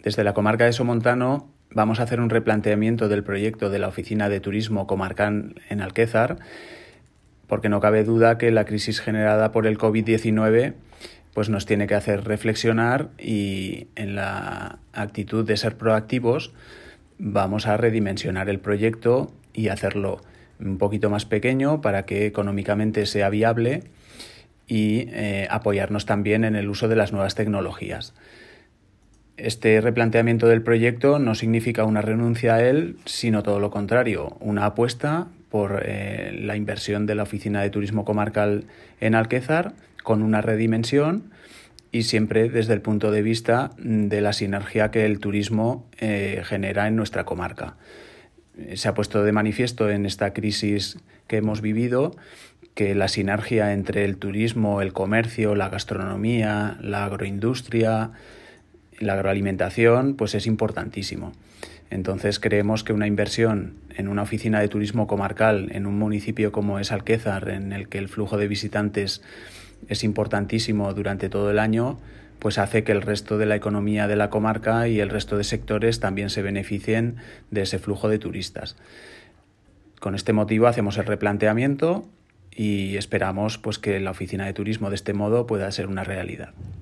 Desde la comarca de Somontano vamos a hacer un replanteamiento del proyecto de la Oficina de Turismo Comarcal en Alquézar, porque no cabe duda que la crisis generada por el COVID-19 pues nos tiene que hacer reflexionar, y en la actitud de ser proactivos vamos a redimensionar el proyecto y hacerlo un poquito más pequeño para que económicamente sea viable y apoyarnos también en el uso de las nuevas tecnologías. Este replanteamiento del proyecto no significa una renuncia a él, sino todo lo contrario, una apuesta por la inversión de la Oficina de Turismo Comarcal en Alquézar con una redimensión y siempre desde el punto de vista de la sinergia que el turismo genera en nuestra comarca. Se ha puesto de manifiesto en esta crisis que hemos vivido que la sinergia entre el turismo, el comercio, la gastronomía, la agroindustria, la agroalimentación, pues es importantísimo. Entonces creemos que una inversión en una oficina de turismo comarcal en un municipio como es Alquézar, en el que el flujo de visitantes es importantísimo durante todo el año, pues hace que el resto de la economía de la comarca y el resto de sectores también se beneficien de ese flujo de turistas. Con este motivo hacemos el replanteamiento y esperamos pues que la oficina de turismo de este modo pueda ser una realidad.